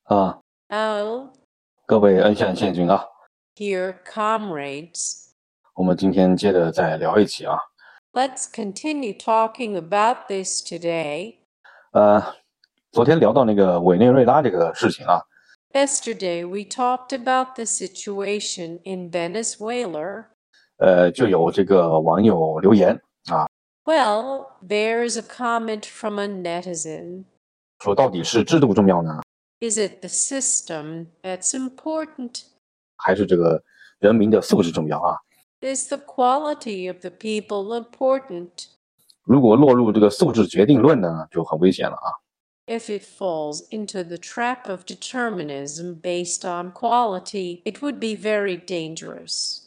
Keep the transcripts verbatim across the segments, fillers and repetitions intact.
啊， Oh, 各位恩善宪君啊， dear comrades, 我们今天接着再聊一起啊。 let's continue talking about this today. 呃，昨天聊到那个委内瑞拉这个事情啊， Yesterday we talked about the situation in Venezuela. 呃，就有这个网友留言啊， Well, there's a comment from a netizen. 说到底是制度重要呢， Is it the system that's important? 还是这个人民的素质重要啊？ Is the quality of the people important? 如果落入这个素质决定论呢，就很危险了啊。 If it falls into the trap of determinism based on quality, it would be very dangerous.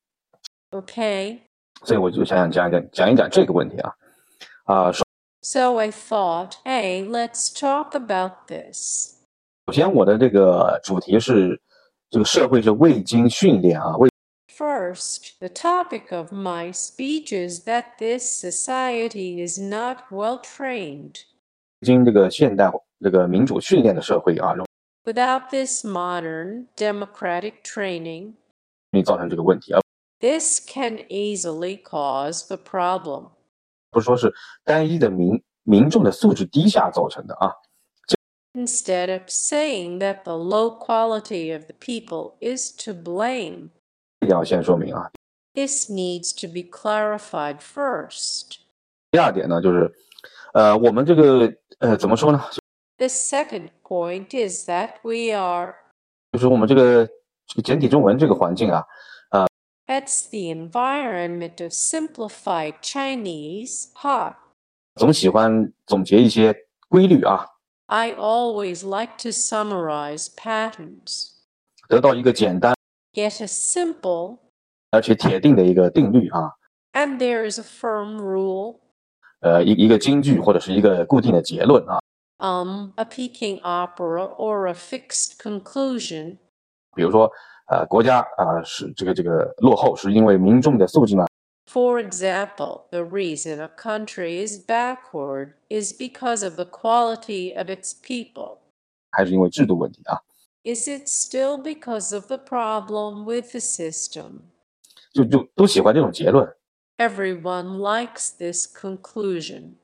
Okay? 所以我就想想讲一讲讲一讲这个问题啊。啊，首 So I thought, hey, let's talk about this. 首先我的这个主题是这个社会是未经训练啊，未 First, the topic of my speech is that this society is not well trained. 经这个现代这个民主训练的社会啊，容 Without this modern democratic training, 易造成这个问题，而 this can easily cause the problem. 不是说是单一的民民众的素质低下造成的啊。 Instead of saying that the low quality of the people is to blame, 一定要先说明啊。 this needs to be clarified first. 第二点呢，就是呃，我们这个呃怎么说呢？ The second point is that we are 就是我们这个这个简体中文这个环境啊， That's the environment of simplified Chinese, ha. 总喜欢总结一些规律啊， I always like to summarize patterns. 得到一个简单 Get a simple, 而且铁定的一个定律啊， and there is a firm rule, 呃一一个金句或者是一个固定的结论啊。 um, a Peking opera, or a fixed conclusion. 比如说呃国家啊、呃、是这个这个落后是因为民众的素质呢， For example, the reason a country is backward is because of the quality of its people. 还是因为制度问题啊， Is it still because of the problem with the system? 就就都喜欢这种结论。 Everyone likes this conclusion.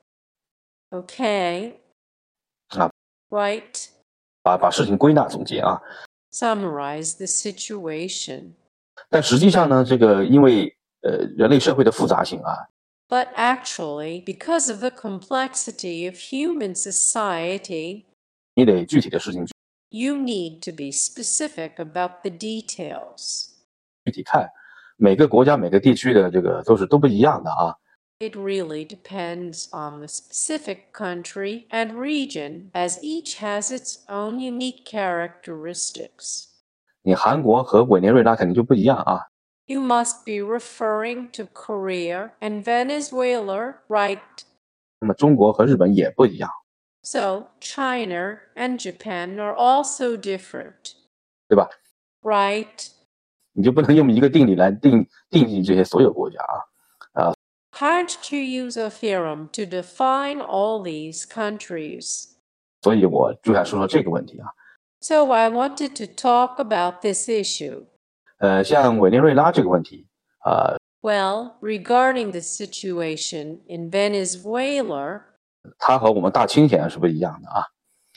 Okay. 啊， Right. 把把事情归纳总结啊。 Summarize the situation. 但实际上呢，这个因为呃人类社会的复杂性啊， But actually, because of the complexity of human society, 你得具体的事情 you need to be specific about the details. 具体看，每个国家每个地区的这个都是都不一样的啊。 It really depends on the specific country and region, as each has its own unique characteristics. 你韩国和委内瑞拉肯定就不一样啊。 You must be referring to Korea and Venezuela, right? 那么中国和日本也不一样， So, China and Japan are also different, 对吧？ right? 你就不能用一个定理来定定义这些所有国家啊。 Can't you use a theorem to define all these countries? 所以我就想说说这个问题啊。 So, I wanted to talk about this issue. 呃，像委内瑞拉这个问题啊、 Well, regarding the situation in Venezuela, 它和我们大清显然是不一样的啊。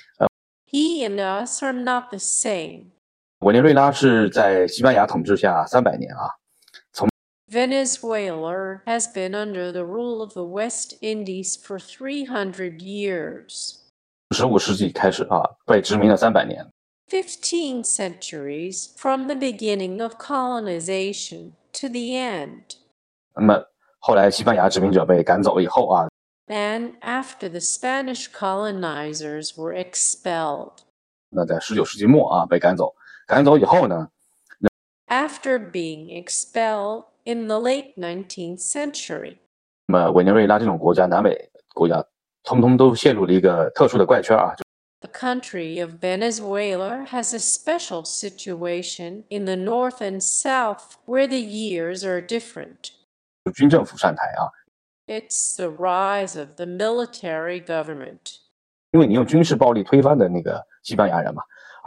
he and us are not the same. 委内瑞拉是在西班牙统治下三百年啊， Venezuela has been under the rule of the West Indies for three hundred years. 十五世纪开始啊被殖民了三百年。 Fifteen centuries from the beginning of colonization to the end. 那么后来西班牙殖民者被赶走以后啊， And after the Spanish colonizers were expelled. 那在十九世纪末啊被赶走，赶走以后呢， After being expelled in the late nineteenth century. 那么委内瑞拉这种国家，南北国家，通通都陷入了一个特殊的怪圈啊， The country of Venezuela has a special situation in the north and south where the years are different. 就军政府上台啊， It's the rise of the military government. 因为你用军事暴力推翻的那个西班牙人嘛，啊，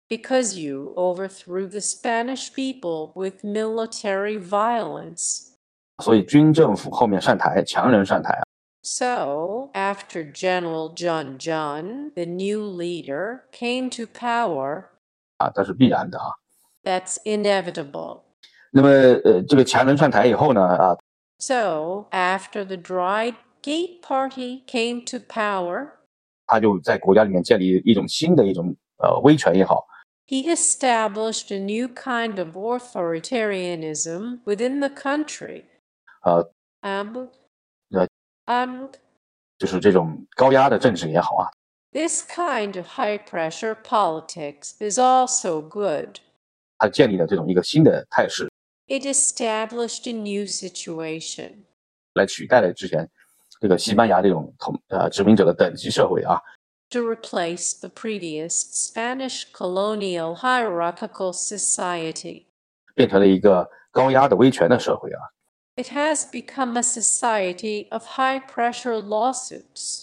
because you overthrew the Spanish people with military violence. 所以军政府后面上台，强人上台啊。 So, after General John John, the new leader, came to power, 啊，这是必然的啊。 that's inevitable. 那么呃，这个强人上台以后呢，啊， So, after the Dry Gate Party came to power, 他就在国家里面建立一种新的一种呃威权也好， he established a new kind of authoritarianism within the country. 呃 And, 呃， and 就是这种高压的政治也好啊， this kind of high-pressure politics is also good. 他建立了这种一个新的态势， It established a new situation. 来取代了之前这个西班牙这种统呃殖民者的等级社会啊， To replace the previous Spanish colonial hierarchical society. 变成了一个高压的威权的社会啊。 It has become a society of high-pressure lawsuits.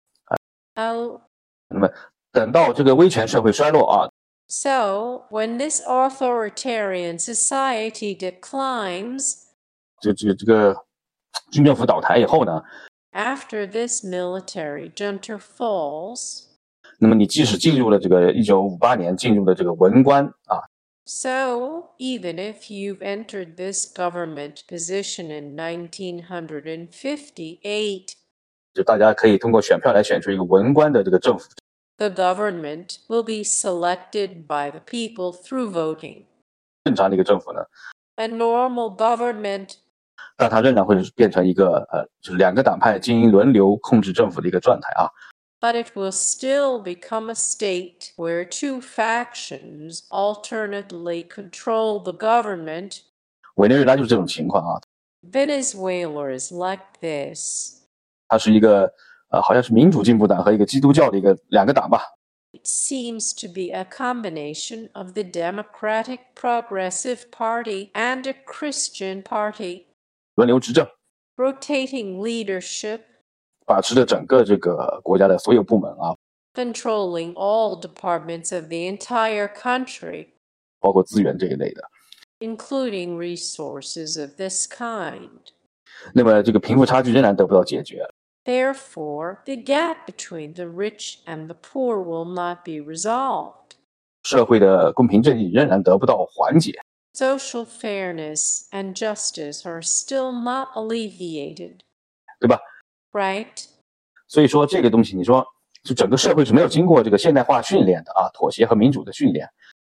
Oh, 那么等到这个威权社会衰落啊， so when this authoritarian society declines, 这这这个军政府倒台以后呢， after this military junta falls, 那么你即使进入了这个一九五八年进入了这个文官啊， so even if you've entered this government position in nineteen fifty-eight, 就大家可以通过选票来选出一个文官的这个政府， the government will be selected by the people through voting. 正常的一个政府呢， A normal government, 但它仍然会变成一个呃，就是两个党派精英轮流控制政府的一个状态啊。 but it will still become a state where two factions alternately control the government. 委内瑞拉就是这种情况啊， Venezuela is like this. 它是一个呃，好像是民主进步党和一个基督教的一个两个党吧， It seems to be a combination of the Democratic Progressive Party and a Christian party, 轮流执政， rotating leadership, 把持着整个这个国家的所有部门啊， controlling all departments of the entire country, 包括资源这一类的。 including resources of this kind. 那么这个贫富差距仍然得不到解决， Therefore, the gap between the rich and the poor will not be resolved. 社会的公平正义仍然得不到缓解， Social fairness and justice are still not alleviated, 对吧？ right? 所以说这个东西，你说就整个社会是没有经过这个现代化训练的啊，妥协和民主的训练。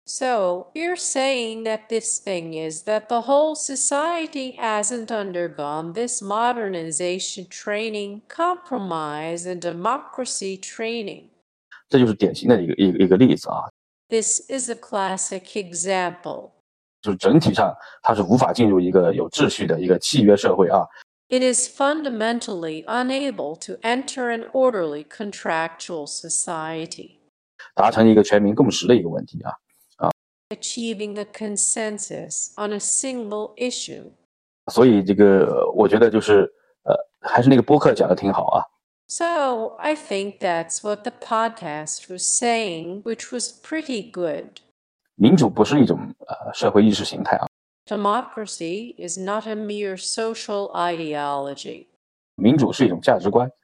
So, you're saying that this thing is that the whole society hasn't undergone this modernization training, compromise, and democracy training. 这就是典型的一个一个一个例子啊， This is a classic example. 就是整体上它是无法进入一个有秩序的一个契约社会啊， It is fundamentally unable to enter an orderly contractual society, 达成一个全民共识的一个问题啊。 achieving the consensus on a single issue. 所以这个我觉得就是呃，还是那个播客讲的挺好啊。 So, I think that's what the podcast was saying, which was pretty good. 民主不是一种呃社会意识形态啊， Democracy is not a mere social ideology. 民主是一种价值观，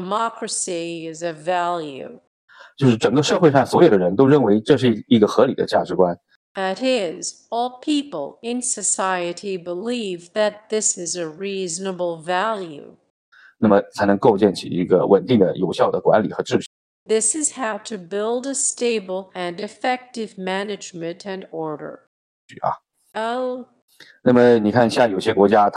Democracy is a value. 就是整个社会上所有的人都认为这是一个合理的价值观。 That is, all people in society believe that this is a reasonable value. 那么才能构建起一个稳定的、有效的管理和秩序。 This is how to build a stable and effective management and order. 啊， Oh, 那么你看，像有些国家，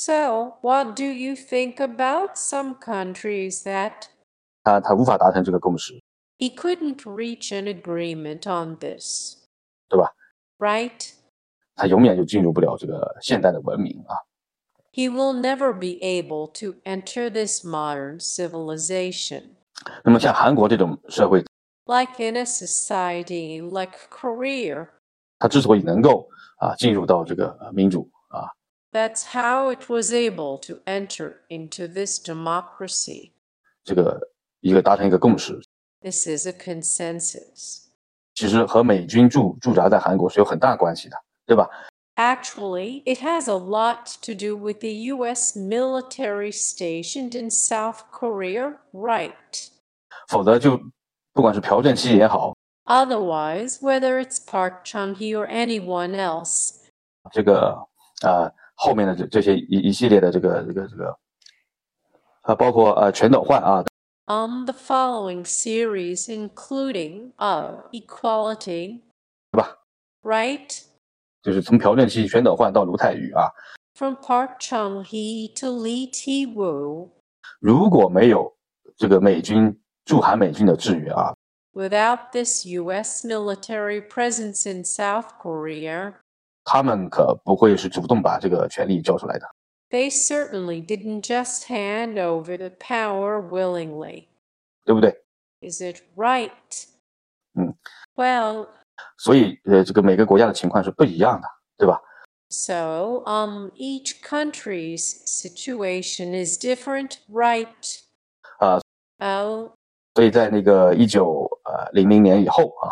so what do you think about some countries that 它它无法达成这个共识， he couldn't reach an agreement on this, 对吧？ right? 它永远就进入不了这个现代的文明啊。 He will never be able to enter this modern civilization. 那么像韩国这种社会， Like in a society like Korea, 它之所以能够啊进入到这个呃民主啊， that's how it was able to enter into this democracy. 这个一个达成一个共识， This is a consensus. 其实和美军驻驻扎在韩国是有很大关系的，对吧？ Actually, it has a lot to do with the U S military stationed in South Korea, right? 否则就不管是朴正熙也好， Otherwise, whether it's Park Chung-hee or anyone else, 这个呃后面的这这些一一系列的这个这个这个，呃包括呃全斗焕啊， on the following series, including uh, equality, 对吧？ right? 就是从朴正熙、全斗焕到卢泰愚啊， From Park Chung-hee to Lee Tae-woo, 如果没有这个美军驻韩美军的制约啊， without this U S military presence in South Korea, 他们可不会是主动把这个权力交出来的， they certainly didn't just hand over the power willingly. 对不对？ Is it right? 嗯， Well, 所以呃这个每个国家的情况是不一样的，对吧？ so um, each country's situation is different, right? 啊， Oh, 所以在那个一九呃零零年以后啊，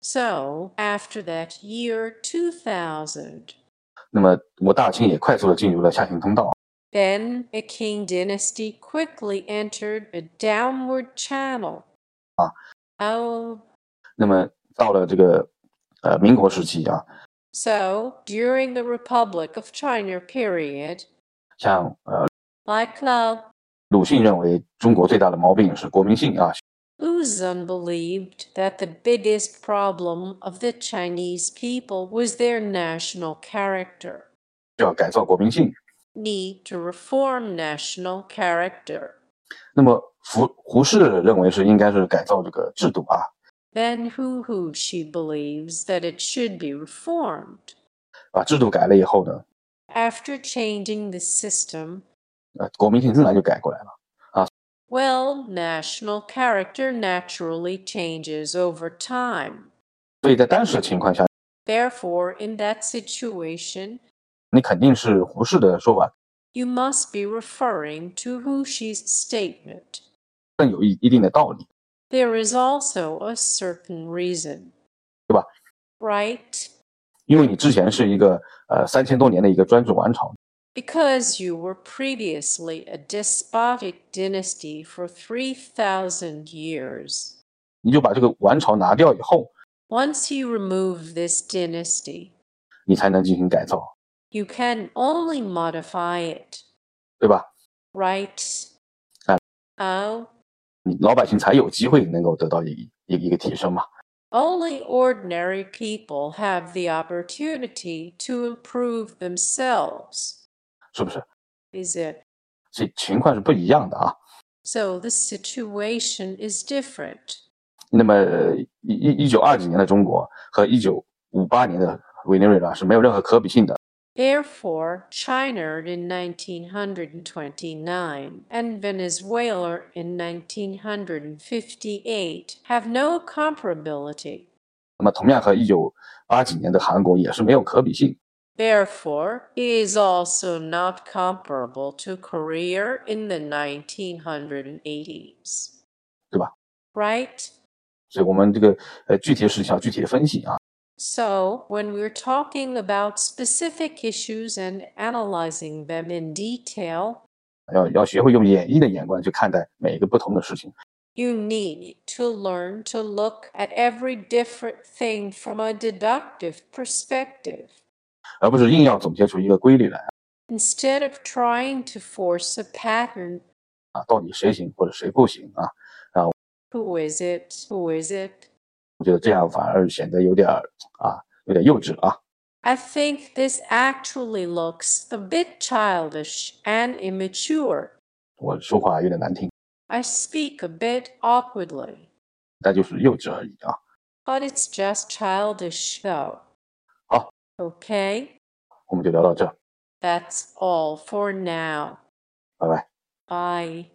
so after that year two thousand, 那么我大清也快速的进入了下行通道。 then the Qing dynasty quickly entered a downward channel. 啊， Oh, 那么到了这个呃民国时期啊， so during the Republic of China period, 像呃 like love, 鲁迅认为中国最大的毛病是国民性啊， Luzon believed that the biggest problem of the Chinese people was their national character. 需要改造国民性。 Need to reform national character. 那么胡胡适认为是应该是改造这个制度啊， Then Hu Hu she believes that it should be reformed. 把制度改了以后呢， After changing the system, 呃国民性自然就改过来了。 well, national character naturally changes over time. 所以在当时的情况下， Therefore, in that situation, 你肯定是胡适的说法 you must be referring to Hu Shi's statement. 更有一一定的道理， There is also a certain reason, 对吧？ right? 因为你之前是一个呃三千多年的一个专制王朝， Because you were previously a despotic dynasty for three thousand years. 你就把这个王朝拿掉以后， Once you remove this dynasty, 你才能进行改造， you can only modify it, 对吧？ right? 啊， Oh, 你老百姓才有机会能够得到一一一个提升嘛。 only ordinary people have the opportunity to improve themselves. 是不是？ Is it? 所以情况是不一样的啊。 So the situation is different. 那么呃一一一九二几年的中国和一九五八年的委内瑞拉是没有任何可比性的。 Therefore, China in nineteen twenty-nine and Venezuela in nineteen fifty-eight have no comparability. 那么同样和一九八几年的韩国也是没有可比性。 Therefore, it is also not comparable to Korea in the nineteen eighties. 对吧？ Right? 所以我们这个呃具体的事情要具体的分析啊。 So, when we're talking about specific issues and analyzing them in detail, 要要学会用演绎的眼光去看待每一个不同的事情， you need to learn to look at every different thing from a deductive perspective, 而不是硬要总结出一个规律来 instead of trying to force a pattern. 啊，到底谁行或者谁不行啊？ Who is it? Who is it? 我觉得这样反而显得有点儿啊，有点幼稚啊。 I think this actually looks a bit childish and immature. 我说话有点难听， I speak a bit awkwardly, 但就是幼稚而已啊。 but it's just childish though. 好， Okay? 我们就聊到这， That's all for now. 拜拜。 Bye.